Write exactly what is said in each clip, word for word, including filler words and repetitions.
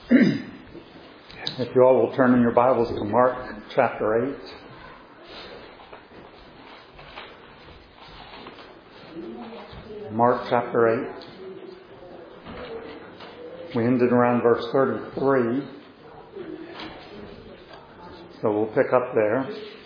If you all will turn in your Bibles to Mark chapter eight. Mark chapter eight. We ended around verse thirty-three. So we'll pick up there.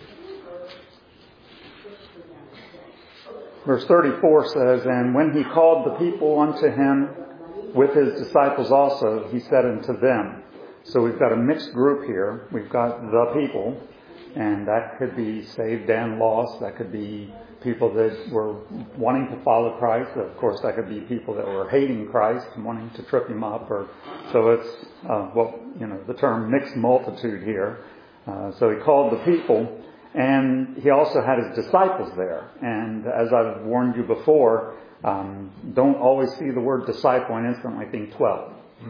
Verse thirty-four says, "And when he called the people unto him with his disciples also, he said unto them." So we've got a mixed group here. We've got the people, and that could be saved and lost. That could be people that were wanting to follow Christ. Of course, that could be people that were hating Christ and wanting to trip him up. Or so it's uh, well, you know, the term mixed multitude here. Uh, so he called the people, and he also had his disciples there. And as I've warned you before, um, don't always see the word disciple and instantly think twelve.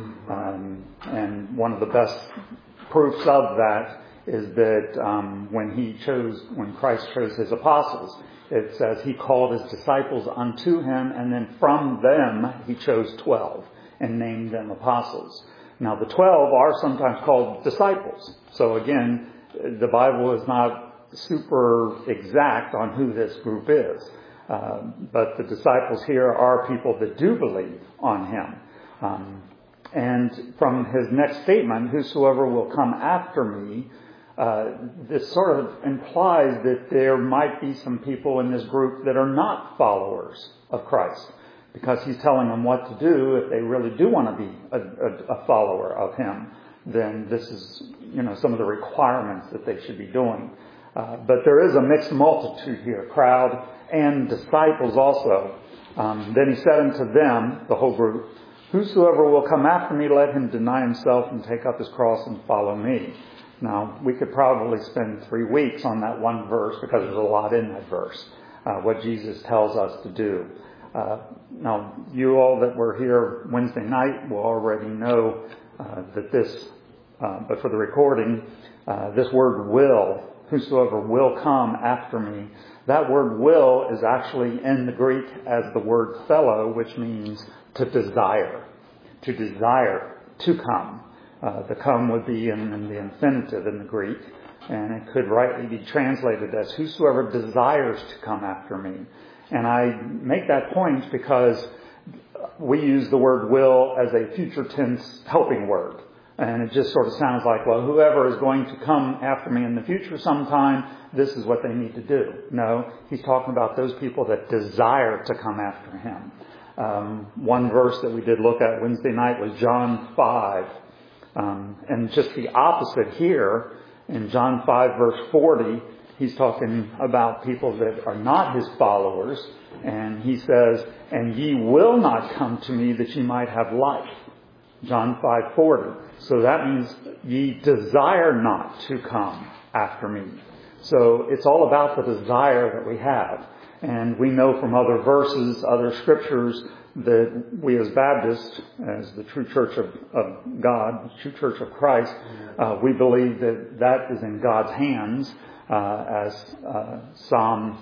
Um, and one of the best proofs of that is that um, when he chose, when Christ chose his apostles, it says he called his disciples unto him, and then from them he chose twelve and named them apostles. Now the twelve are sometimes called disciples. So again, the Bible is not super exact on who this group is. Uh, but the disciples here are people that do believe on him. Um, And from his next statement, "Whosoever will come after me," uh, this sort of implies that there might be some people in this group that are not followers of Christ, because he's telling them what to do. If they really do want to be a, a, a follower of him, then this is, you know, some of the requirements that they should be doing. Uh, but there is a mixed multitude here, crowd and disciples also. Um, then he said unto them, the whole group, "Whosoever will come after me, let him deny himself and take up his cross and follow me." Now, we could probably spend three weeks on that one verse, because there's a lot in that verse, uh, what Jesus tells us to do. Uh, now, you all that were here Wednesday night will already know uh, that this, uh, but for the recording, uh, this word will, "whosoever will come after me," that word "will" is actually in the Greek as the word "fellow," which means to desire, to desire to come. Uh, the come would be in, in the infinitive in the Greek, and it could rightly be translated as "whosoever desires to come after me." And I make that point because we use the word "will" as a future tense helping word. And it just sort of sounds like, well, whoever is going to come after me in the future sometime, this is what they need to do. No, he's talking about those people that desire to come after him. Um, one verse that we did look at Wednesday night was John five. Um, and just the opposite here, in John five verse forty, he's talking about people that are not his followers. And he says, "And ye will not come to me that ye might have life." John five forty. So that means ye desire not to come after me. So it's all about the desire that we have. And we know from other verses, other scriptures, that we as Baptists, as the true church of, of God, the true church of Christ, uh, we believe that that is in God's hands, uh, as uh, Psalm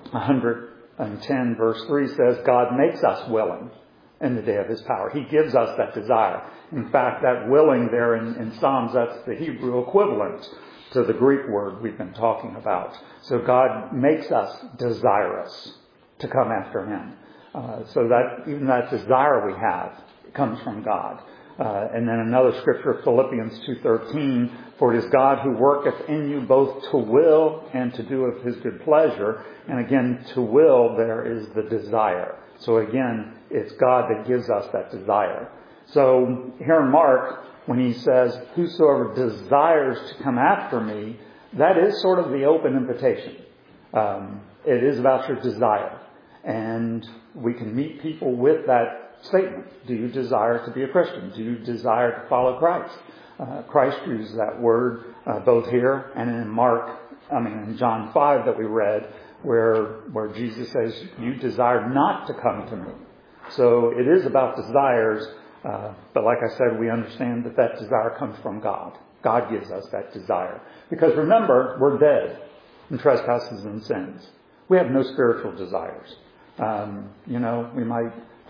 one ten verse three says, "God makes us willing in the day of his power." He gives us that desire. In fact, that willing there in, in Psalms, that's the Hebrew equivalent to the Greek word we've been talking about. So God makes us desirous to come after him. Uh, so that even that desire we have comes from God. Uh, and then another scripture, Philippians two thirteen, "For it is God who worketh in you both to will and to do of his good pleasure." And again, to will there is the desire. So again, it's God that gives us that desire. So here in Mark, when he says, "Whosoever desires to come after me," that is sort of the open invitation. Um, it is about your desire. And we can meet people with that statement. Do you desire to be a Christian? Do you desire to follow Christ? Uh, Christ used that word uh, both here and in Mark, I mean in John five that we read, where where Jesus says, "You desire not to come to me." So it is about desires. Uh, but like I said, we understand that that desire comes from God. God gives us that desire. Because remember, we're dead in trespasses and sins. We have no spiritual desires. Um, you know, we might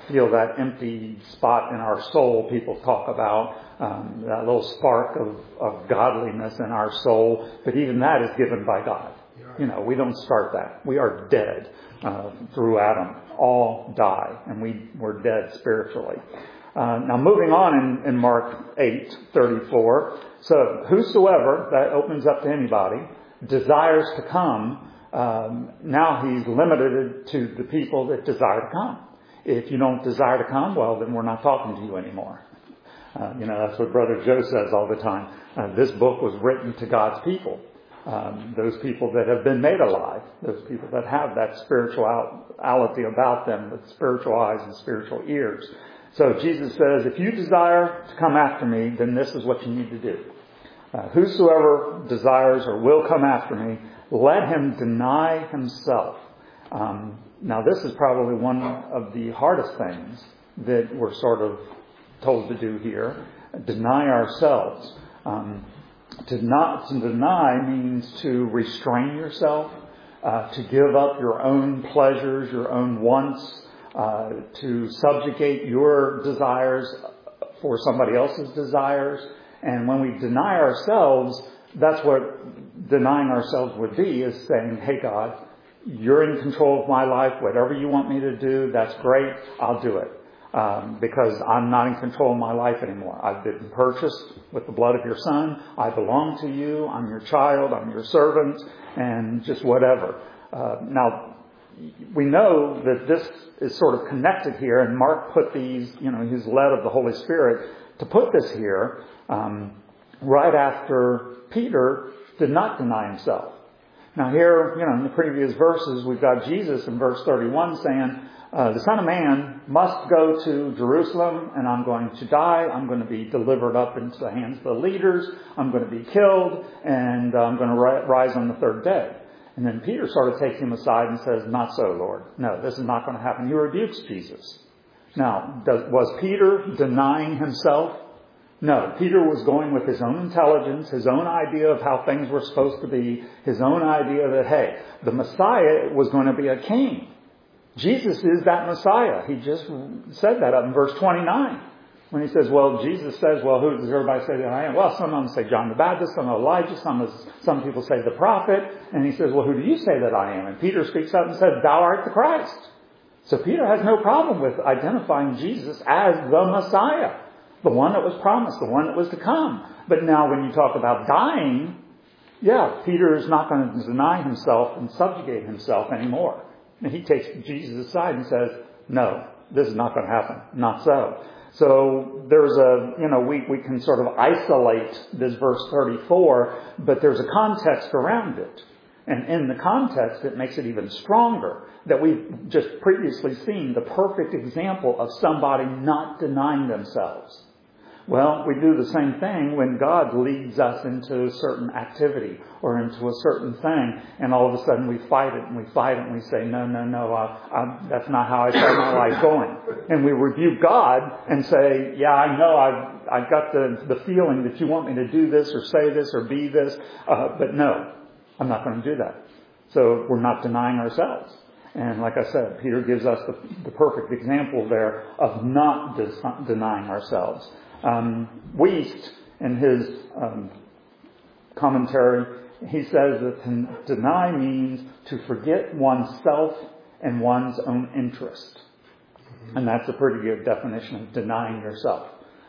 feel that empty spot in our soul people talk about, um, that little spark of, of godliness in our soul. But even that is given by God. You know, we don't start that. We are dead uh, through Adam. All die, and we, we're dead spiritually. Uh, now moving on in, in Mark eight thirty-four. So whosoever, that opens up to anybody, desires to come, um, now he's limited to the people that desire to come. If you don't desire to come, well, then we're not talking to you anymore. Uh, you know, that's what Brother Joe says all the time. Uh, this book was written to God's people. Um, those people that have been made alive, those people that have that spirituality about them, with spiritual eyes and spiritual ears. So Jesus says, if you desire to come after me, then this is what you need to do. Uh, whosoever desires or will come after me, let him deny himself. Um, now this is probably one of the hardest things that we're sort of told to do here. Deny ourselves. Um, To not to deny means to restrain yourself, uh, to give up your own pleasures, your own wants, uh, to subjugate your desires for somebody else's desires. And when we deny ourselves, that's what denying ourselves would be, is saying, hey God, you're in control of my life. Whatever you want me to do, that's great. I'll do it. Um, because I'm not in control of my life anymore. I've been purchased with the blood of your Son. I belong to you. I'm your child. I'm your servant, and just whatever. Uh, now, we know that this is sort of connected here, and Mark put these, you know, he's led of the Holy Spirit to put this here um, right after Peter did not deny himself. Now here, you know, in the previous verses, we've got Jesus in verse thirty-one saying, Uh, the Son of Man must go to Jerusalem, and I'm going to die. I'm going to be delivered up into the hands of the leaders. I'm going to be killed, and I'm going to ri- rise on the third day. And then Peter sort of takes him aside and says, not so, Lord. No, this is not going to happen. He rebukes Jesus. Now, does, was Peter denying himself? No, Peter was going with his own intelligence, his own idea of how things were supposed to be, his own idea that, hey, the Messiah was going to be a king. Jesus is that Messiah. He just said that up in verse twenty-nine. When he says, well, Jesus says, well, who does everybody say that I am? Well, some of them say John the Baptist, some Elijah, some some people say the prophet. And he says, well, who do you say that I am? And Peter speaks up and says, thou art the Christ. So Peter has no problem with identifying Jesus as the Messiah, the one that was promised, the one that was to come. But now when you talk about dying, yeah, Peter is not going to deny himself and subjugate himself anymore. And he takes Jesus aside and says, no, this is not going to happen. Not so. So there's a, you know, we, we can sort of isolate this verse thirty-four, but there's a context around it. And in the context, it makes it even stronger that we've just previously seen the perfect example of somebody not denying themselves. Well, we do the same thing when God leads us into a certain activity or into a certain thing, and all of a sudden we fight it and we fight it and we say, no, no, no, I, I, that's not how I saw my life going. And we rebuke God and say, yeah, I know I've, I've got the, the feeling that you want me to do this or say this or be this, uh, but no, I'm not going to do that. So we're not denying ourselves. And like I said, Peter gives us the, the perfect example there of not des- denying ourselves. Um, Wiest, in his um, commentary, he says that to deny means to forget oneself and one's own interest. And that's a pretty good definition of denying yourself.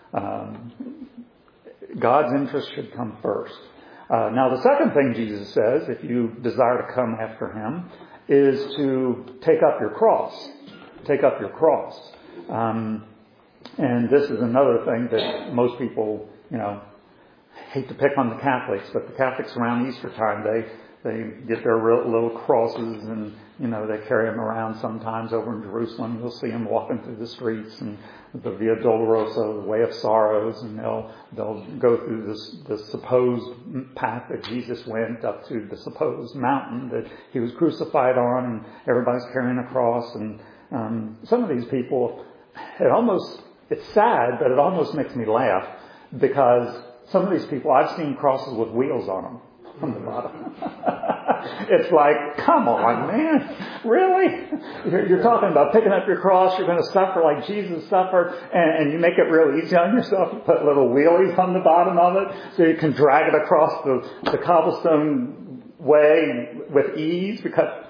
Um, God's interest should come first. Uh, now the second thing Jesus says, if you desire to come after him, is to take up your cross. Take up your cross. Um, And this is another thing that most people, you know, hate to pick on the Catholics, but the Catholics around Easter time, they they get their little crosses and, you know, they carry them around sometimes over in Jerusalem. You'll see them walking through the streets and the Via Dolorosa, the Way of Sorrows, and they'll they'll go through this the supposed path that Jesus went up to the supposed mountain that he was crucified on, and everybody's carrying a cross. And um, some of these people, it almost It's sad, but it almost makes me laugh because some of these people, I've seen crosses with wheels on them from the bottom. It's like, come on, man. Really? You're, you're talking about picking up your cross. You're going to suffer like Jesus suffered, and, and you make it real easy on yourself. You put little wheelies on the bottom of it so you can drag it across the, the cobblestone way with ease. Because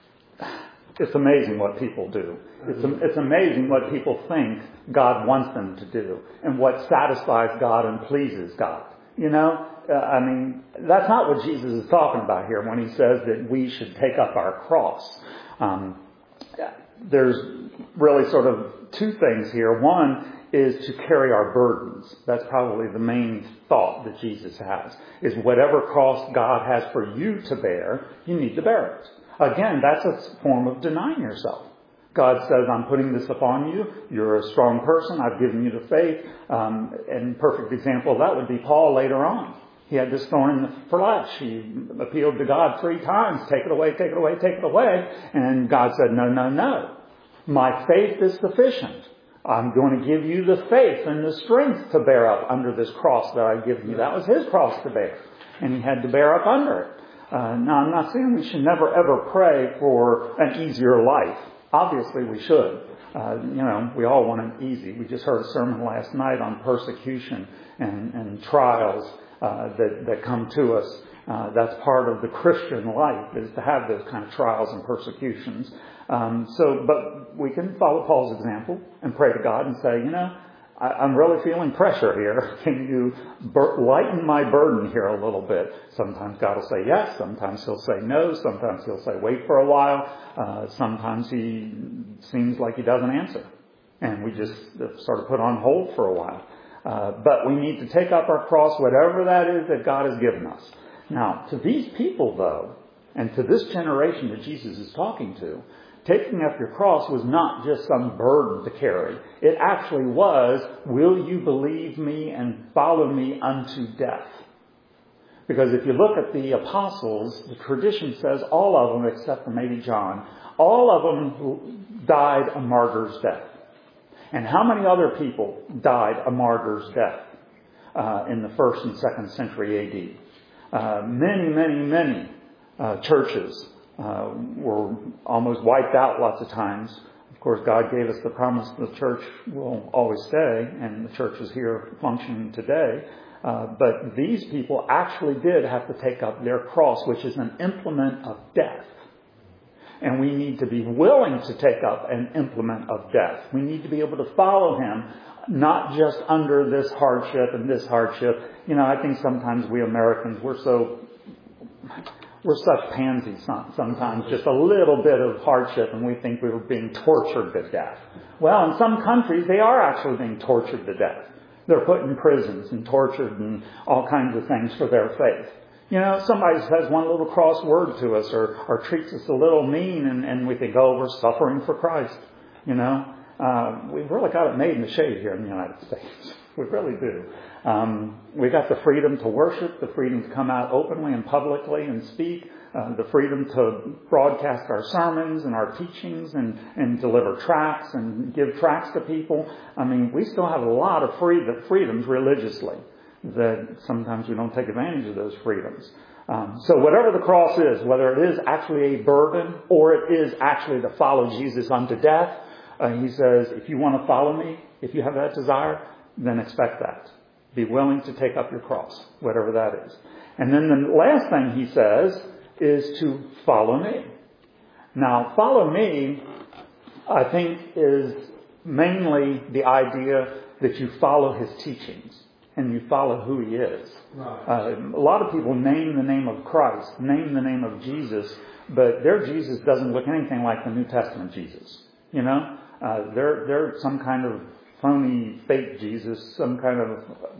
it's amazing what people do. It's, it's amazing what people think God wants them to do and what satisfies God and pleases God. You know, uh, I mean, that's not what Jesus is talking about here when he says that we should take up our cross. Um, there's really sort of two things here. One is to carry our burdens. That's probably the main thought that Jesus has, is whatever cross God has for you to bear, you need to bear it. Again, that's a form of denying yourself. God says, I'm putting this upon you. You're a strong person. I've given you the faith. Um, and perfect example of that would be Paul later on. He had this thorn in the flesh. He appealed to God three times. Take it away, take it away, take it away. And God said, no, no, no. My faith is sufficient. I'm going to give you the faith and the strength to bear up under this cross that I've given you. That was his cross to bear. And he had to bear up under it. Uh, now, I'm not saying we should never ever pray for an easier life. Obviously, we should. Uh, you know, we all want it easy. We just heard a sermon last night on persecution and, and trials uh, that, that come to us. Uh, that's part of the Christian life, is to have those kind of trials and persecutions. Um, so, but we can follow Paul's example and pray to God and say, you know, I, I'm really feeling pressure here. Can you bur- lighten my burden here a little bit? Sometimes God will say yes. Sometimes he'll say no. Sometimes he'll say wait for a while. Uh, sometimes he seems like he doesn't answer. And we just sort of put on hold for a while. Uh, but we need to take up our cross, whatever that is that God has given us. Now, to these people, though, and to this generation that Jesus is talking to, taking up your cross was not just some burden to carry. It actually was, will you believe me and follow me unto death? Because if you look at the apostles, the tradition says all of them, except for maybe John, all of them died a martyr's death. And how many other people died a martyr's death uh, in the first and second century A D? Uh, many, many, many uh, churches uh, were almost wiped out lots of times. Of course, God gave us the promise the church will always stay, and the church is here functioning today. Uh, but these people actually did have to take up their cross, which is an implement of death. And we need to be willing to take up an implement of death. We need to be able to follow him, not just under this hardship and this hardship. You know, I think sometimes we Americans, we're so, we're such pansies sometimes. Just a little bit of hardship and we think we were being tortured to death. Well, in some countries, they are actually being tortured to death. They're put in prisons and tortured and all kinds of things for their faith. You know, somebody says one little cross word to us or, or treats us a little mean and, and we think, oh, we're suffering for Christ. You know, uh, we've really got it made in the shade here in the United States. We really do. Um, we got the freedom to worship, the freedom to come out openly and publicly and speak, uh, the freedom to broadcast our sermons and our teachings and, and deliver tracts and give tracts to people. I mean, we still have a lot of free, freedoms religiously that sometimes we don't take advantage of those freedoms. Um, so whatever the cross is, whether it is actually a burden or it is actually to follow Jesus unto death, uh, he says, if you want to follow me, if you have that desire, then expect that. Be willing to take up your cross, whatever that is. And then the last thing he says is to follow me. Now, follow me, I think, is mainly the idea that you follow his teachings and you follow who he is. Right. Uh, a lot of people name the name of Christ, name the name of Jesus, but their Jesus doesn't look anything like the New Testament Jesus. You know, uh, they're they're some kind of phony, fake Jesus, some kind of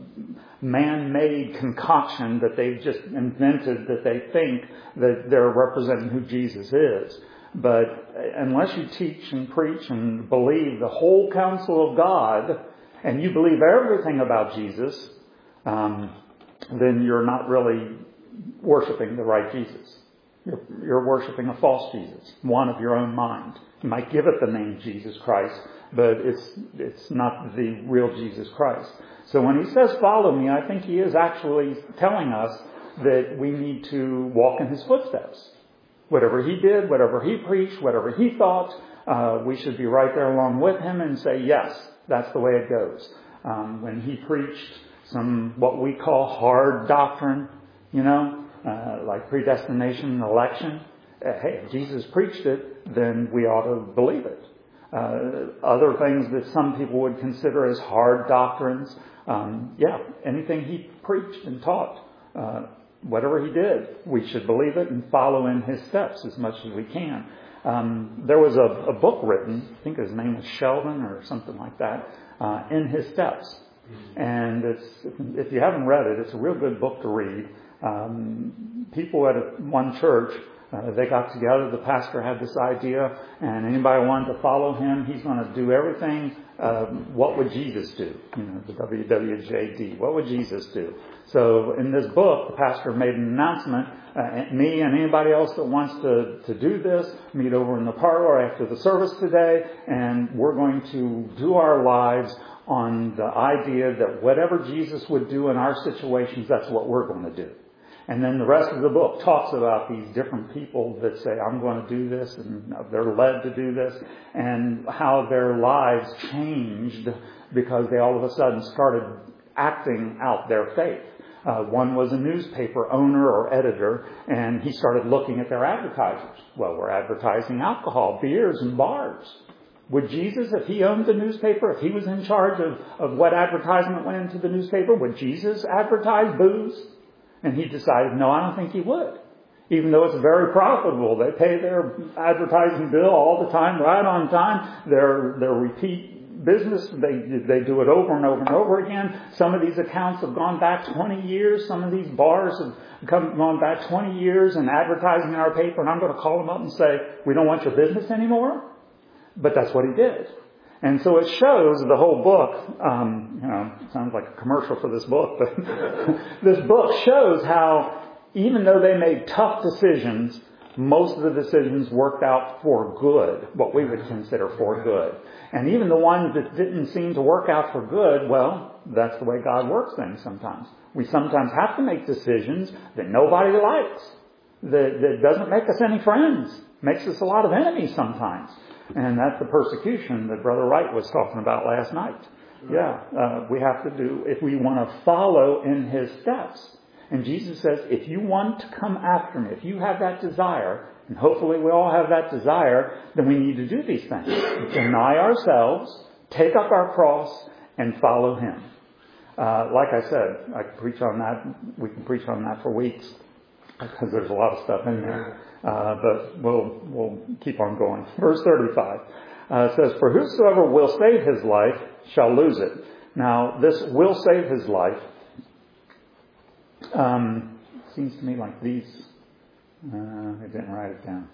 man-made concoction that they've just invented that they think that they're representing who Jesus is. But unless you teach and preach and believe the whole counsel of God, and you believe everything about Jesus, um, then you're not really worshiping the right Jesus. You're, you're worshiping a false Jesus, one of your own mind. You might give it the name Jesus Christ, but it's it's not the real Jesus Christ. So when he says, follow me, I think he is actually telling us that we need to walk in his footsteps. Whatever he did, whatever he preached, whatever he thought, uh, we should be right there along with him and say, yes, that's the way it goes. Um, when he preached some, what we call hard doctrine, you know, uh, like predestination and election, uh, hey, if Jesus preached it, then we ought to believe it. Uh, other things that some people would consider as hard doctrines, um, yeah, anything he preached and taught, uh, whatever he did, we should believe it and follow in his steps as much as we can. Um, there was a, a book written, I think his name was Sheldon or something like that, uh, In His Steps. And it's, if you haven't read it, it's a real good book to read. Um, people at a, one church, uh, they got together, the pastor had this idea, and anybody wanted to follow him, he's going to do everything. Uh, what would Jesus do? You know, the W W J D. What would Jesus do? So in this book, the pastor made an announcement. Uh, me and anybody else that wants to, to do this, meet over in the parlor after the service today, and we're going to do our lives on the idea that whatever Jesus would do in our situations, that's what we're going to do. And then the rest of the book talks about these different people that say, I'm going to do this, and they're led to do this, and how their lives changed because they all of a sudden started acting out their faith. Uh, one was a newspaper owner or editor, and he started looking at their advertisers. Well, we're advertising alcohol, beers, and bars. Would Jesus, if he owned the newspaper, if he was in charge of, of what advertisement went into the newspaper, would Jesus advertise booze? And he decided, no, I don't think he would. Even though it's very profitable. They pay their advertising bill all the time, right on time. Their, their repeat business, they, they do it over and over and over again. Some of these accounts have gone back twenty years. Some of these bars have come, gone back twenty years and advertising in our paper. And I'm going to call them up and say, we don't want your business anymore. But that's what he did. And so it shows the whole book, um, you know, it sounds like a commercial for this book, but this book shows how even though they made tough decisions, most of the decisions worked out for good, what we would consider for good. And even the ones that didn't seem to work out for good, well, that's the way God works things sometimes. We sometimes have to make decisions that nobody likes, that, that doesn't make us any friends, makes us a lot of enemies sometimes. And that's the persecution that Brother Wright was talking about last night. Yeah, uh, we have to do, if we want to follow in his steps. And Jesus says, if you want to come after me, if you have that desire, and hopefully we all have that desire, then we need to do these things. Deny ourselves, take up our cross, and follow him. Uh, like I said, I could preach on that. We can preach on that for weeks because there's a lot of stuff in there. Uh, but we'll we'll keep on going. Verse thirty-five uh, says, "For whosoever will save his life shall lose it." Now, this will save his life um, seems to me like these. Uh, I didn't write it down.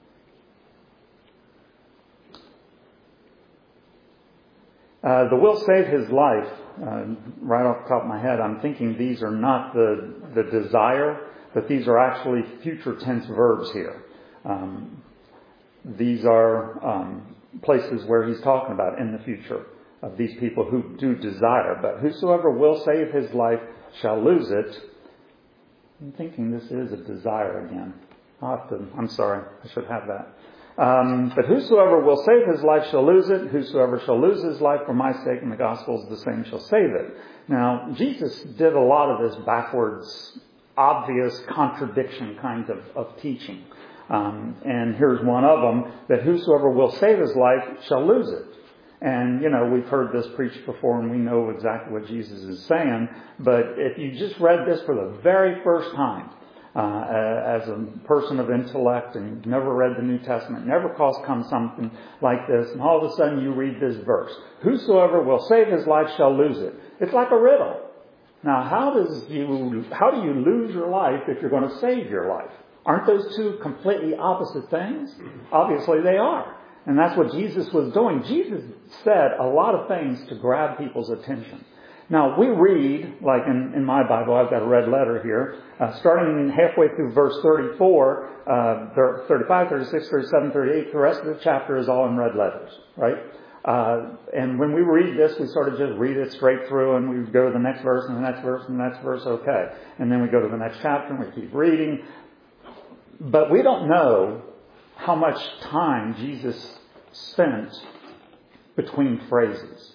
Uh, the will save his life. Uh, right off the top of my head, I'm thinking these are not the the desire. But these are actually future tense verbs here. Um, these are um, places where he's talking about in the future of these people who do desire. But whosoever will save his life shall lose it. I'm thinking this is a desire again. I'll have to, I'm sorry, I should have that. Um, but whosoever will save his life shall lose it. Whosoever shall lose his life for my sake and the gospel's, the same shall save it. Now, Jesus did a lot of this backwards, obvious contradiction kind of, of teaching. Um, and here's one of them, that whosoever will save his life shall lose it. And, you know, we've heard this preached before and we know exactly what Jesus is saying. But if you just read this for the very first time, uh, as a person of intellect and you've never read the New Testament, never come something like this, and all of a sudden you read this verse, whosoever will save his life shall lose it. It's like a riddle. Now, how does you, how do you lose your life if you're going to save your life? Aren't those two completely opposite things? Obviously they are. And that's what Jesus was doing. Jesus said a lot of things to grab people's attention. Now, we read, like in, in my Bible, I've got a red letter here, uh, starting halfway through verse thirty-four, uh, thirty-five, thirty-six, thirty-seven, thirty-eight, the rest of the chapter is all in red letters, right? Uh, and when we read this, we sort of just read it straight through and we go to the next verse and the next verse and the next verse, okay. And then we go to the next chapter and we keep reading. But we don't know how much time Jesus spent between phrases.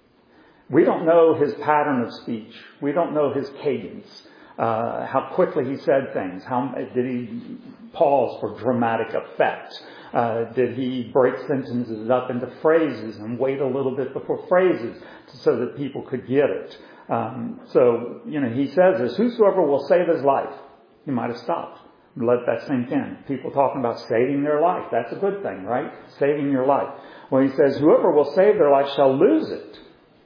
We don't know his pattern of speech. We don't know his cadence, uh, how quickly he said things. How did he pause for dramatic effect? Uh, did he break sentences up into phrases and wait a little bit before phrases so that people could get it? Um, so, you know, he says this, whosoever will save his life. He might have stopped. Let that sink in. People talking about saving their life. That's a good thing, right? Saving your life. Well, he says, whoever will save their life shall lose it.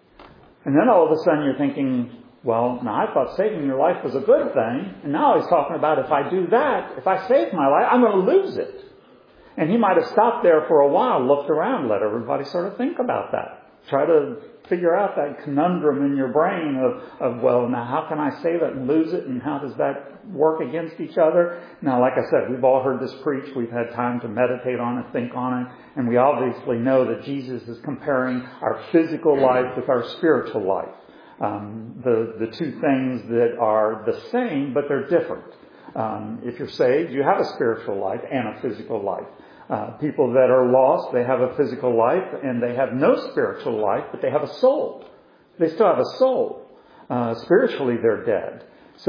And then all of a sudden you're thinking, well, now I thought saving your life was a good thing. And now he's talking about if I do that, if I save my life, I'm going to lose it. And he might have stopped there for a while, looked around, let everybody sort of think about that. Try to figure out that conundrum in your brain of, of, well, now how can I save it and lose it? And how does that work against each other? Now, like I said, we've all heard this preached. We've had time to meditate on it, think on it. And we obviously know that Jesus is comparing our physical life with our spiritual life. Um, the, the two things that are the same, but they're different. Um, if you're saved, you have a spiritual life and a physical life. Uh, people that are lost, they have a physical life and they have no spiritual life, but they have a soul. They still have a soul. Uh, spiritually, they're dead.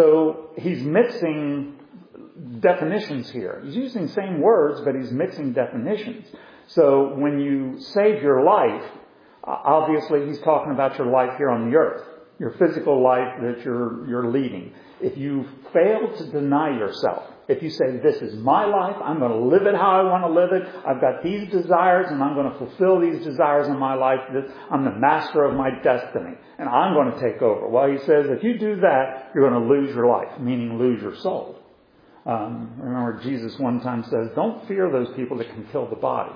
So he's mixing definitions here. He's using the same words, but he's mixing definitions. So when you save your life, obviously he's talking about your life here on the earth, your physical life that you're you're leading. If you fail to deny yourself, if you say, this is my life, I'm going to live it how I want to live it, I've got these desires and I'm going to fulfill these desires in my life, I'm the master of my destiny and I'm going to take over. Well, he says, if you do that, you're going to lose your life, meaning lose your soul. Um, remember, Jesus one time says, don't fear those people that can kill the body,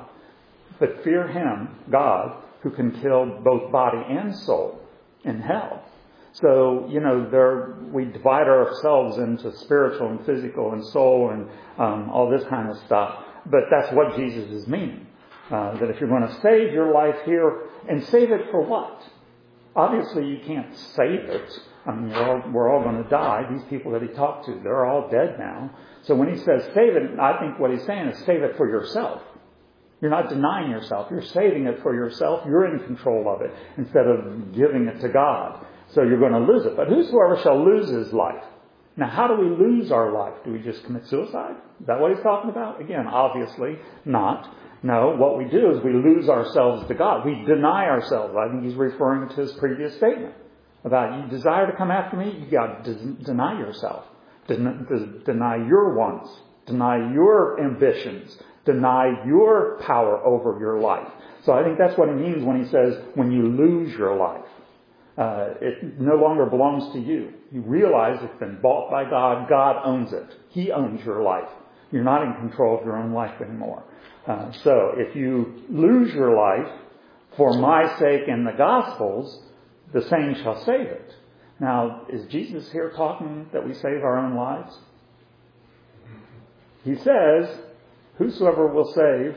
but fear him, God, who can kill both body and soul in hell. So, you know, there we divide ourselves into spiritual and physical and soul and um, all this kind of stuff. But that's what Jesus is meaning. Uh, that if you're going to save your life here, and save it for what? Obviously, you can't save it. I mean, we're all, we're all going to die. These people that he talked to, they're all dead now. So when he says save it, I think what he's saying is save it for yourself. You're not denying yourself. You're saving it for yourself. You're in control of it instead of giving it to God. So you're going to lose it. But whosoever shall lose his life. Now, how do we lose our life? Do we just commit suicide? Is that what he's talking about? Again, obviously not. No, what we do is we lose ourselves to God. We deny ourselves. I think he's referring to his previous statement about you desire to come after me, you got to des- deny yourself. Den- des- deny your wants. Deny your ambitions. Deny your power over your life. So I think that's what he means when he says when you lose your life. Uh, it no longer belongs to you. You realize it's been bought by God. God owns it. He owns your life. You're not in control of your own life anymore. Uh, so if you lose your life for my sake and the Gospels, the same shall save it. Now, is Jesus here talking that we save our own lives? He says, whosoever will save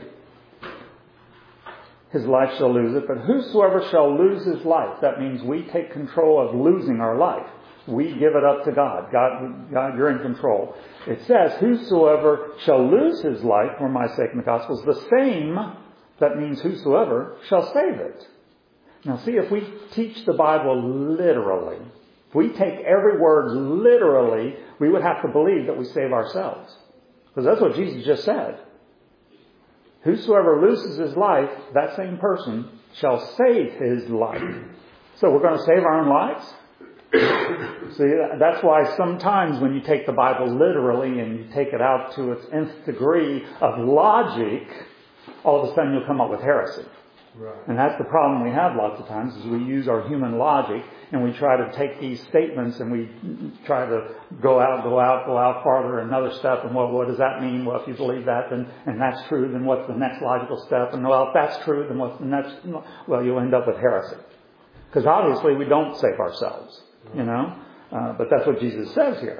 his life shall lose it, but whosoever shall lose his life, that means we take control of losing our life. We give it up to God. God, God, you're in control. It says, whosoever shall lose his life for my sake and the gospel is the same, that means whosoever shall save it. Now see, if we teach the Bible literally, if we take every word literally, we would have to believe that we save ourselves. Because that's what Jesus just said. Whosoever loses his life, that same person shall save his life. So we're going to save our own lives? See, that's why sometimes when you take the Bible literally and you take it out to its nth degree of logic, all of a sudden you'll come up with heresy. Right. And that's the problem we have lots of times is we use our human logic and we try to take these statements and we try to go out, go out, go out farther another step. And well, what does that mean? Well, if you believe that, then and that's true, then what's the next logical step? And well, if that's true, then what's the next? Well, you'll end up with heresy. Because obviously we don't save ourselves, you know. Uh, but that's what Jesus says here.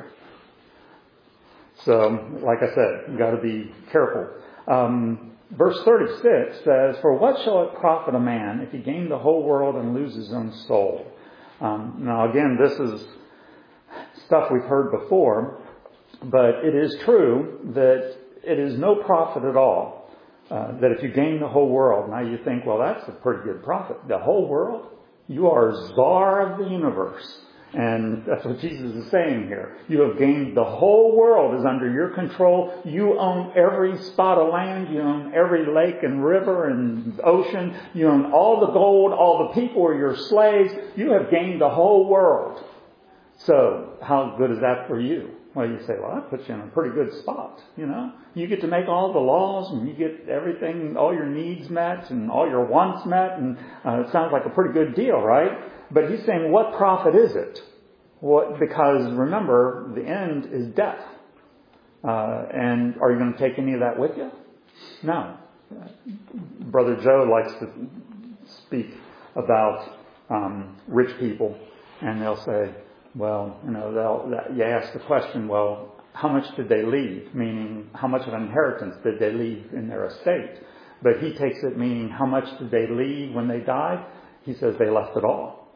So, like I said, you've got to be careful. Um, Verse thirty-six says, for what shall it profit a man if he gain the whole world and lose his own soul? Um, now again, this is stuff we've heard before, but it is true that it is no profit at all uh, that if you gain the whole world, now you think, well, that's a pretty good profit. The whole world? You are czar of the universe. And that's what Jesus is saying here. You have gained the whole world is under your control. You own every spot of land. You own every lake and river and ocean. You own all the gold. All the people are your slaves. You have gained the whole world. So how good is that for you? Well, you say, well, that puts you in a pretty good spot, you know. You get to make all the laws and you get everything, all your needs met and all your wants met. And uh, it sounds like a pretty good deal, right? But he's saying, what profit is it? What, because remember, the end is death. Uh, and are you going to take any of that with you? No. Brother Joe likes to speak about um, rich people, and they'll say, well, you know, they'll, you ask the question, well, how much did they leave? Meaning, how much of an inheritance did they leave in their estate? But he takes it meaning, how much did they leave when they died? He says they left it all.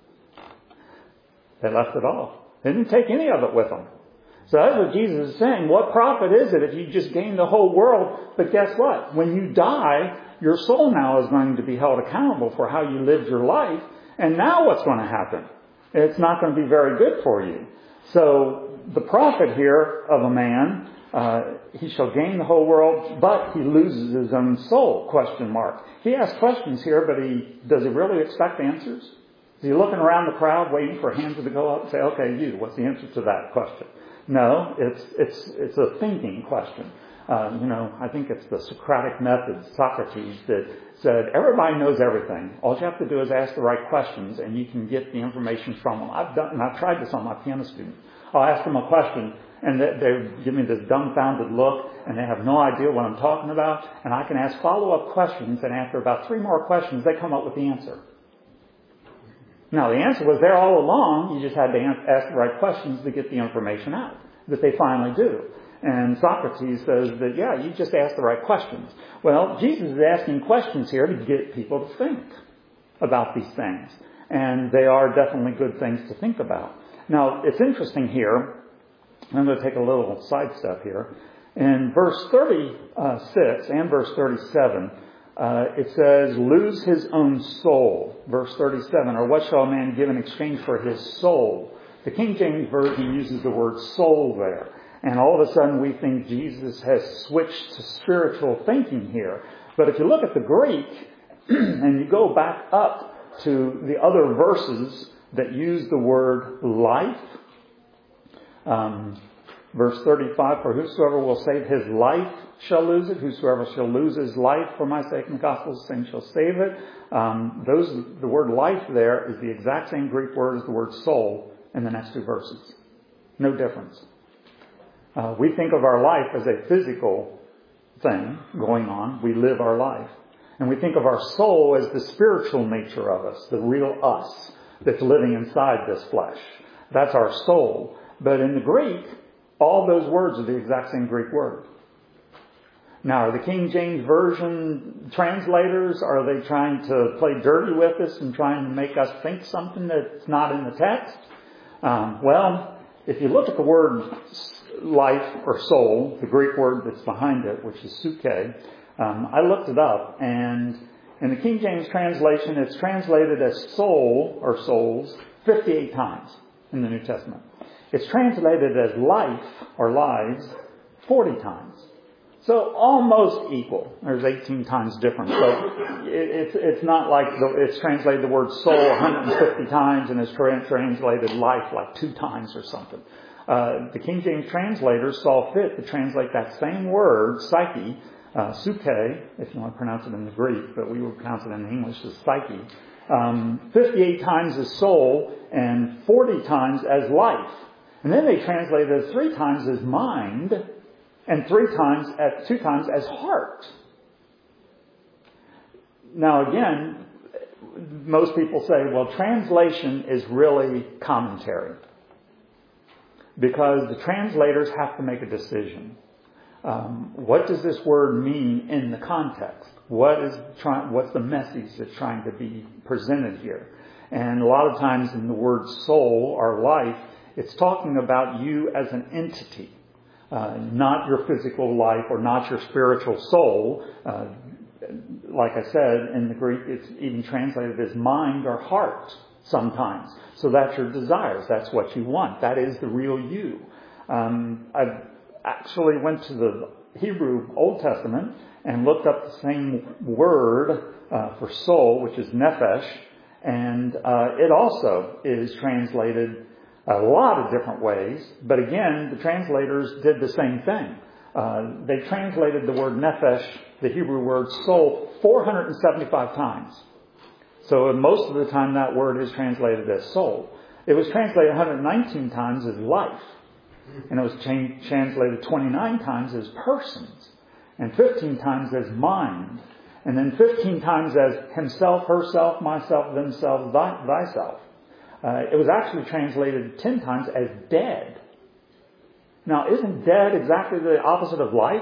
They left it all. They didn't take any of it with them. So that's what Jesus is saying. What profit is it if you just gain the whole world? But guess what? When you die, your soul now is going to be held accountable for how you lived your life. And now what's going to happen? It's not going to be very good for you. So the profit here of a man, uh, he shall gain the whole world, but he loses his own soul, question mark. He asks questions here, but he does he really expect answers? Is he looking around the crowd waiting for hands to go up and say, okay, you, what's the answer to that question? No, it's it's it's a thinking question. Uh, you know, I think it's the Socratic method, Socrates, that said everybody knows everything. All you have to do is ask the right questions, and you can get the information from them. I've done, and I've tried this on my piano students. I'll ask them a question, and they, they give me this dumbfounded look, and they have no idea what I'm talking about. And I can ask follow-up questions, and after about three more questions, they come up with the answer. Now, the answer was there all along. You just had to ask the right questions to get the information out that they finally do. And Socrates says that, yeah, you just ask the right questions. Well, Jesus is asking questions here to get people to think about these things. And they are definitely good things to think about. Now, it's interesting here. I'm going to take a little sidestep here. In verse thirty-six and verse thirty-seven, uh, it says, lose his own soul. Verse thirty-seven, or what shall a man give in exchange for his soul? The King James Version uses the word soul there. And all of a sudden we think Jesus has switched to spiritual thinking here. But if you look at the Greek and you go back up to the other verses that use the word life, um, verse thirty-five, for whosoever will save his life shall lose it. Whosoever shall lose his life for my sake and the gospel's sake shall save it. Um, those, the word life there is the exact same Greek word as the word soul in the next two verses. No difference. Uh, we think of our life as a physical thing going on. We live our life. And we think of our soul as the spiritual nature of us, the real us that's living inside this flesh. That's our soul. But in the Greek, all those words are the exact same Greek word. Now, are the King James Version translators, are they trying to play dirty with us and trying to make us think something that's not in the text? Um, well, if you look at the word life or soul, the Greek word that's behind it, which is suke, um, I looked it up, and in the King James translation, it's translated as soul or souls fifty-eight times in the New Testament. It's translated as life or lives forty times. So almost equal. There's eighteen times difference. So it's it's not like the, it's translated the word soul one hundred fifty times and it's translated life like two times or something. Uh, the King James translators saw fit to translate that same word, psyche, uh, suke, if you want to pronounce it in the Greek, but we would pronounce it in English as psyche, um, fifty-eight times as soul and forty times as life. And then they translated it three times as mind and three times, at two times as heart. Now again, most people say, well, translation is really commentary. Because the translators have to make a decision. Um, what does this word mean in the context? What is try, what's the message that's trying to be presented here? And a lot of times in the word soul or life, it's talking about you as an entity. Uh, Uh, not your physical life or not your spiritual soul. Uh, like I said, in the Greek, it's even translated as mind or heart sometimes. So that's your desires. That's what you want. That is the real you. Um, I actually went to the Hebrew Old Testament and looked up the same word uh, for soul, which is nephesh, and uh, it also is translated a lot of different ways. But again, the translators did the same thing. Uh, they translated the word nephesh, the Hebrew word soul, four hundred seventy-five times. So most of the time that word is translated as soul. It was translated one hundred nineteen times as life. And it was cha- translated twenty-nine times as persons. And fifteen times as mind. And then fifteen times as himself, herself, myself, themselves, thy, thyself. Uh, it was actually translated ten times as dead. Now, isn't dead exactly the opposite of life?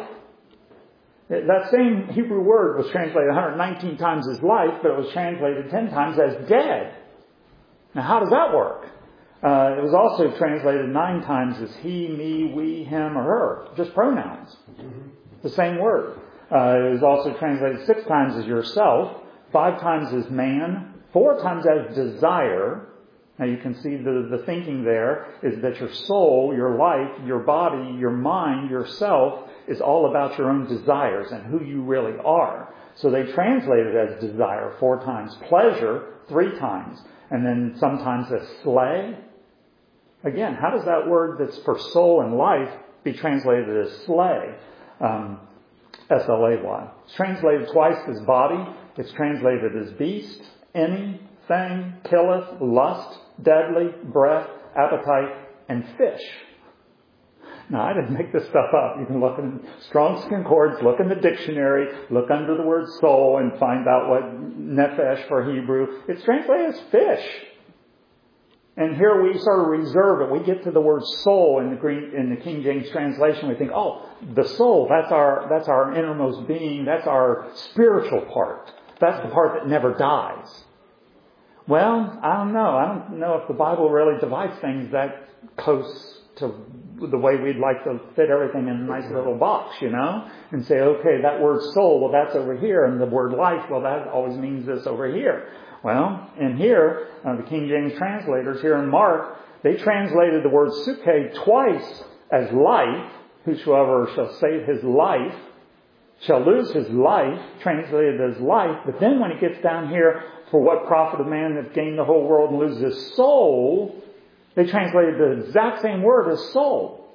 That same Hebrew word was translated one hundred nineteen times as life, but it was translated ten times as dead. Now, how does that work? Uh, it was also translated nine times as he, me, we, him, or her. Just pronouns. Mm-hmm. The same word. Uh, it was also translated six times as yourself, five times as man, four times as desire. Now you can see the, the thinking there is that your soul, your life, your body, your mind, yourself is all about your own desires and who you really are. So they translate it as desire four times, pleasure three times, and then sometimes as slay. Again, how does that word that's for soul and life be translated as slay? Um, S L A Y. It's translated twice as body. It's translated as beast, any, thing, killeth, lust, deadly, breath, appetite, and fish. Now, I didn't make this stuff up. You can look in Strong's Concordance, look in the dictionary, look under the word soul, and find out what nephesh for Hebrew. It's translated as fish. And here we sort of reserve it. We get to the word soul in the Greek, in the King James translation. We think, oh, the soul, that's our, that's our innermost being. That's our spiritual part. That's the part that never dies. Well, I don't know. I don't know if the Bible really divides things that close to the way we'd like to fit everything in a nice little box, you know, and say, okay, that word soul, well, that's over here, and the word life, well, that always means this over here. Well, in here, uh, the King James translators here in Mark, they translated the word suke twice as life. Whosoever shall save his life shall lose his life, translated as life. But then when it gets down here, for what profit a man that gained the whole world and loses his soul, they translated the exact same word as soul.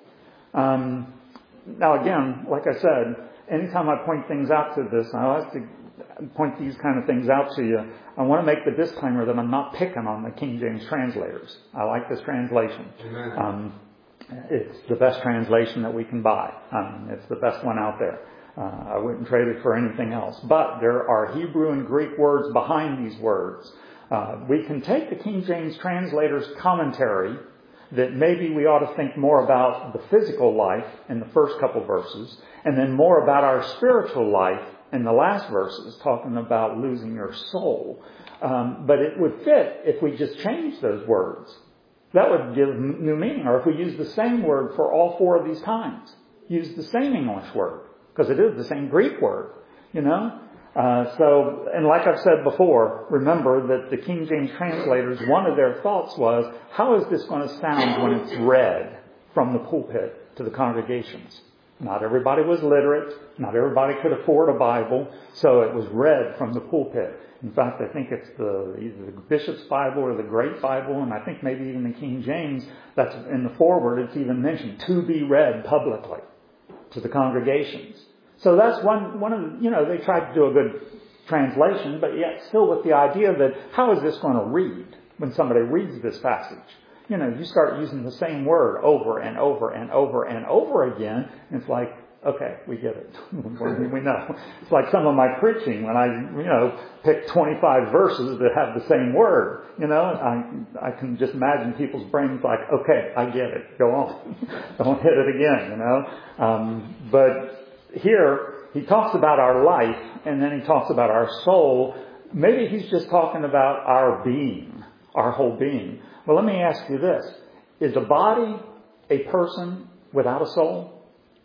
Um, now again, like I said, anytime I point things out to this, I like to point these kind of things out to you. I want to make the disclaimer that I'm not picking on the King James translators. I like this translation. Um, it's the best translation that we can buy. Um, it's the best one out there. Uh, I wouldn't trade it for anything else. But there are Hebrew and Greek words behind these words. Uh, we can take the King James translator's commentary that maybe we ought to think more about the physical life in the first couple verses, and then more about our spiritual life in the last verses, talking about losing your soul. Um, but it would fit if we just changed those words. That would give new meaning. Or if we use the same word for all four of these times. Use the same English word. Because it is the same Greek word, you know. Uh, so, and like I've said before, remember that the King James translators, one of their thoughts was, how is this going to sound when it's read from the pulpit to the congregations? Not everybody was literate. Not everybody could afford a Bible. So it was read from the pulpit. In fact, I think it's the either the Bishop's Bible or the Great Bible, and I think maybe even the King James, that's in the foreword, it's even mentioned, to be read publicly to the congregations. So that's one, one of the, you know, they tried to do a good translation, but yet still with the idea that how is this going to read when somebody reads this passage? You know, you start using the same word over and over and over and over again, and it's like, okay, we get it. We know. It's like some of my preaching when I, you know, pick twenty-five verses that have the same word. You know, I I can just imagine people's brains like, okay, I get it. Go on. Don't hit it again, you know. Um, but here, he talks about our life, and then he talks about our soul. Maybe he's just talking about our being, our whole being. Well, let me ask you this. Is a body a person without a soul?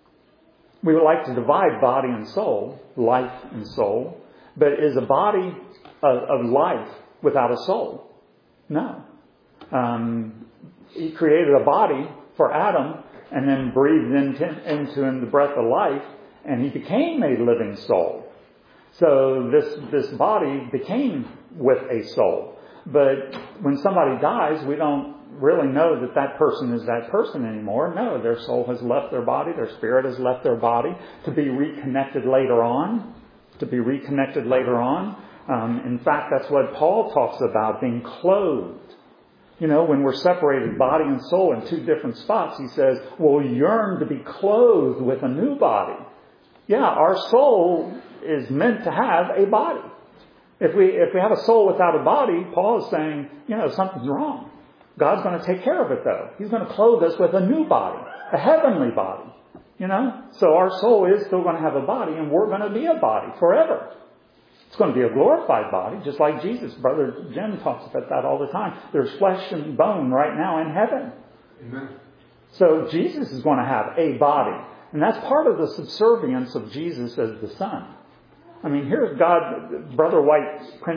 We would like to divide body and soul, life and soul. But is a body of, of life without a soul? No. Um, he created a body for Adam and then breathed into, into him the breath of life, and he became a living soul. So this, this body became with a soul. But when somebody dies, we don't really know that that person is that person anymore. No, their soul has left their body, their spirit has left their body to be reconnected later on. To be reconnected later on. Um, in fact, that's what Paul talks about, being clothed. You know, when we're separated body and soul in two different spots, he says, we'll yearn to be clothed with a new body. Yeah, our soul is meant to have a body. If we if we have a soul without a body, Paul is saying, you know, something's wrong. God's going to take care of it, though. He's going to clothe us with a new body, a heavenly body. You know, so our soul is still going to have a body, and we're going to be a body forever. It's going to be a glorified body, just like Jesus. Brother Jim talks about that all the time. There's flesh and bone right now in heaven. Amen. So Jesus is going to have a body. And that's part of the subservience of Jesus as the Son. I mean, here's God. Brother White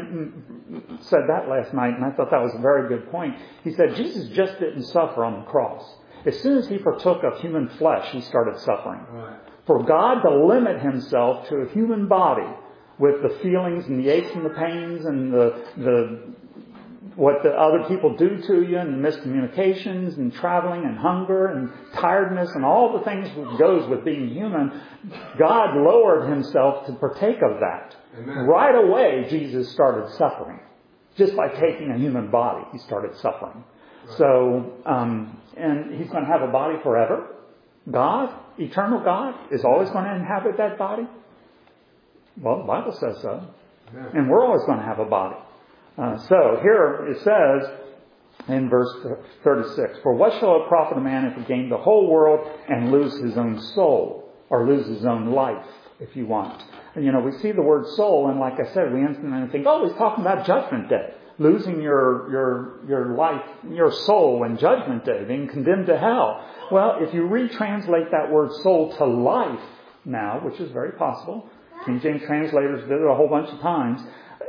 said that last night, and I thought that was a very good point. He said Jesus just didn't suffer on the cross. As soon as he partook of human flesh, he started suffering. Right. For God to limit himself to a human body with the feelings and the aches and the pains and the the what the other people do to you and miscommunications and traveling and hunger and tiredness and all the things that goes with being human, God lowered himself to partake of that. Amen. Right away, Jesus started suffering. Just by taking a human body, he started suffering. Right. So, um, and he's going to have a body forever. God, eternal God, is always going to inhabit that body. Well, the Bible says so. Yeah. And we're always going to have a body. Uh, so here it says in verse thirty-six, for what shall it profit a man if he gain the whole world and lose his own soul, or lose his own life, if you want. And you know, we see the word soul, and like I said, we instantly think, oh, he's talking about Judgment Day. Losing your, your, your life, your soul in Judgment Day, being condemned to hell. Well, if you retranslate that word soul to life now, which is very possible, King James translators did it a whole bunch of times.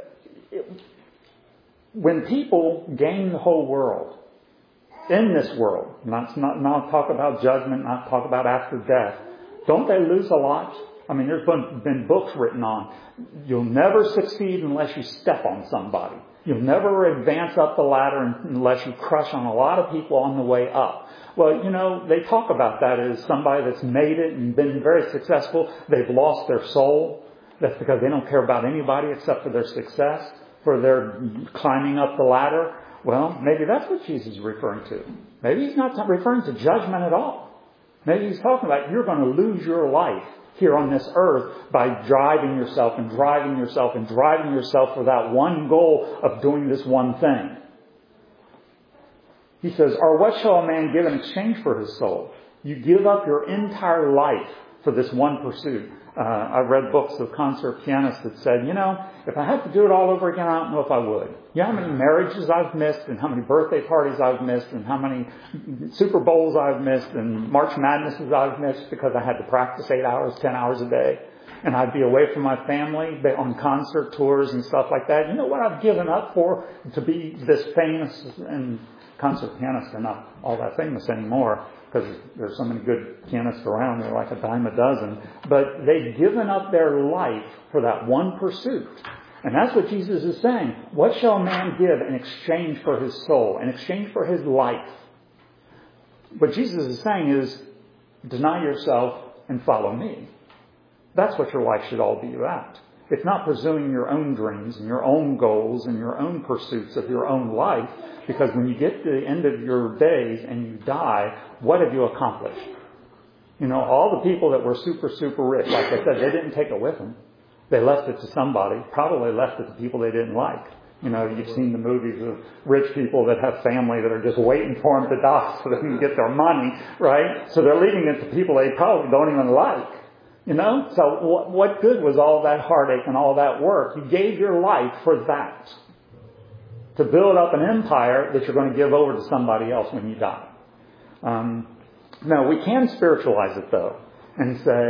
It, when people gain the whole world, in this world, not, not, not talk about judgment, not talk about after death, don't they lose a lot? I mean, there's been, been books written on, you'll never succeed unless you step on somebody. You'll never advance up the ladder unless you crush on a lot of people on the way up. Well, you know, they talk about that as somebody that's made it and been very successful. They've lost their soul. That's because they don't care about anybody except for their success, for their climbing up the ladder. Well, maybe that's what Jesus is referring to. Maybe he's not referring to judgment at all. Maybe he's talking about you're going to lose your life here on this earth by driving yourself and driving yourself and driving yourself for that one goal of doing this one thing. He says, or what shall a man give in exchange for his soul? You give up your entire life for this one pursuit. Uh, I read books of concert pianists that said, you know, if I had to do it all over again, I don't know if I would. You know how many marriages I've missed and how many birthday parties I've missed and how many Super Bowls I've missed and March Madnesses I've missed because I had to practice eight hours, ten hours a day. And I'd be away from my family on concert tours and stuff like that. You know what I've given up for to be this famous? And concert pianists are not all that famous anymore, because there's so many good pianists around. They're like a dime a dozen. But they've given up their life for that one pursuit. And that's what Jesus is saying. What shall a man give in exchange for his soul, in exchange for his life? What Jesus is saying is, deny yourself and follow me. That's what your life should all be about. It's not pursuing your own dreams and your own goals and your own pursuits of your own life, because when you get to the end of your days and you die, what have you accomplished? You know, all the people that were super, super rich, like I said, they didn't take it with them. They left it to somebody, probably left it to people they didn't like. You know, you've seen the movies of rich people that have family that are just waiting for them to die so they can get their money, right? So they're leaving it to people they probably don't even like. You know, so what, what good was all that heartache and all that work? You gave your life for that. To build up an empire that you're going to give over to somebody else when you die. Um, now, we can spiritualize it, though, and say,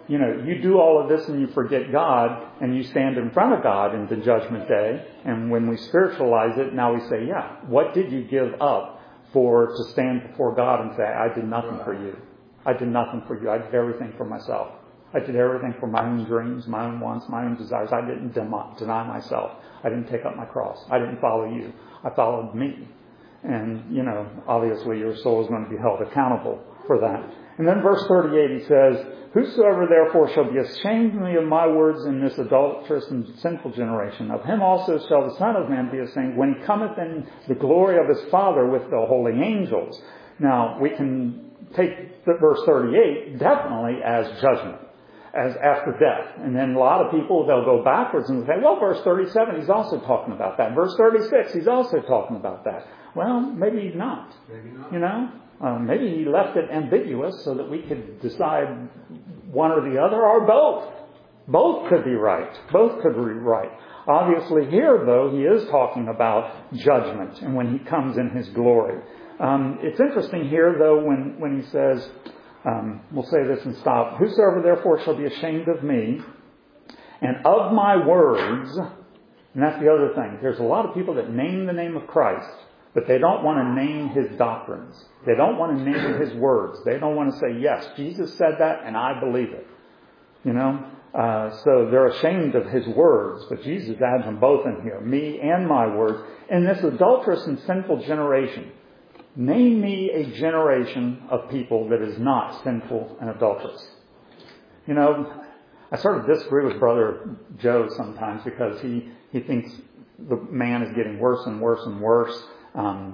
you know, you do all of this and you forget God, and you stand in front of God in the judgment day. And when we spiritualize it, now we say, yeah, what did you give up for to stand before God and say, I did nothing for you. I did nothing for you. I did everything for myself. I did everything for my own dreams, my own wants, my own desires. I didn't deny myself. I didn't take up my cross. I didn't follow you. I followed me. And, you know, obviously your soul is going to be held accountable for that. And then verse thirty-eight, he says, whosoever therefore shall be ashamed of me of my words in this adulterous and sinful generation, of him also shall the Son of Man be ashamed when he cometh in the glory of his Father with the holy angels. Now, we can take verse thirty-eight definitely as judgment, as after death. And then a lot of people, they'll go backwards and say, well, verse thirty-seven, he's also talking about that. Verse thirty-six, he's also talking about that. Well, maybe he's not. Maybe not. You know? Um, maybe he left it ambiguous so that we could decide one or the other, or both. Both could be right. Both could be right. Obviously here, though, he is talking about judgment and when he comes in his glory. Um, it's interesting here, though, when, when he says, um, we'll say this and stop, whosoever therefore shall be ashamed of me and of my words, and that's the other thing. There's a lot of people that name the name of Christ, but they don't want to name his doctrines. They don't want to name his words. They don't want to say, yes, Jesus said that and I believe it. You know? Uh, so they're ashamed of his words, but Jesus adds them both in here, me and my words. In this adulterous and sinful generation, name me a generation of people that is not sinful and adulterous. You know, I sort of disagree with Brother Joe sometimes because he, he thinks the man is getting worse and worse and worse. Um,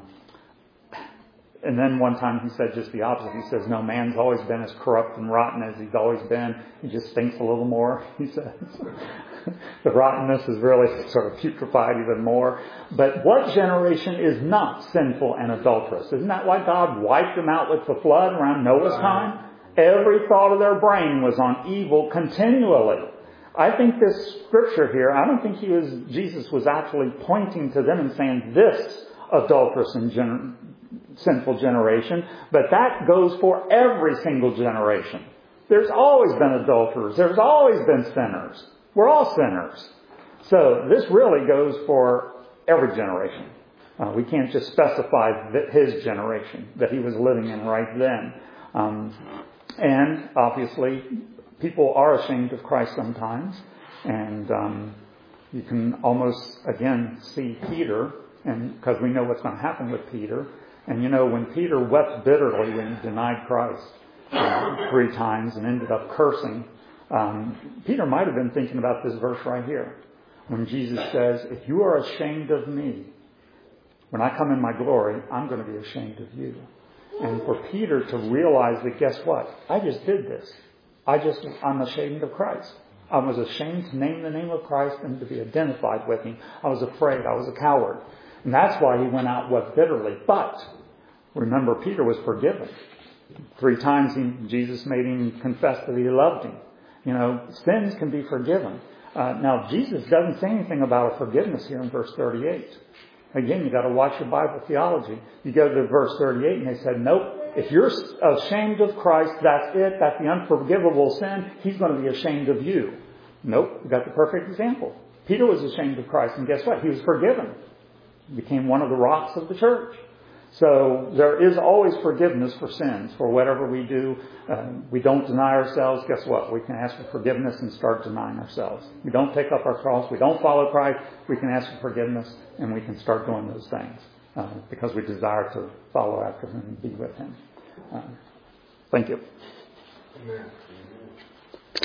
and then one time he said just the opposite. He says, no, man's always been as corrupt and rotten as he's always been. He just stinks a little more, he says. The rottenness is really sort of putrefied even more. But what generation is not sinful and adulterous? Isn't that why God wiped them out with the flood around Noah's time? Every thought of their brain was on evil continually. I think this scripture here, I don't think he was, Jesus was actually pointing to them and saying this adulterous and gen- sinful generation, but that goes for every single generation. There's always been adulterers. There's always been sinners. We're all sinners. So this really goes for every generation. Uh, we can't just specify that his generation that he was living in right then. Um, and obviously, people are ashamed of Christ sometimes. And um, you can almost, again, see Peter, and because we know what's going to happen with Peter. And you know, when Peter wept bitterly when he denied Christ uh, three times and ended up cursing, um, Peter might have been thinking about this verse right here. When Jesus says, if you are ashamed of me, when I come in my glory, I'm going to be ashamed of you. And for Peter to realize that, guess what? I just did this. I just, I'm ashamed of Christ. I was ashamed to name the name of Christ and to be identified with him. I was afraid. I was a coward. And that's why he went out and wept bitterly. But remember, Peter was forgiven. Three times he, Jesus made him confess that he loved him. You know, sins can be forgiven. Uh, now, Jesus doesn't say anything about a forgiveness here in verse thirty-eight. Again, you got to watch your Bible theology. You go to verse thirty-eight and they said, nope, if you're ashamed of Christ, that's it. That's the unforgivable sin. He's going to be ashamed of you. Nope, you got the perfect example. Peter was ashamed of Christ, and guess what? He was forgiven. He became one of the rocks of the church. So there is always forgiveness for sins. For whatever we do, uh, we don't deny ourselves. Guess what? We can ask for forgiveness and start denying ourselves. We don't take up our cross. We don't follow Christ. We can ask for forgiveness and we can start doing those things uh, because we desire to follow after him and be with him. Uh, thank you. Amen.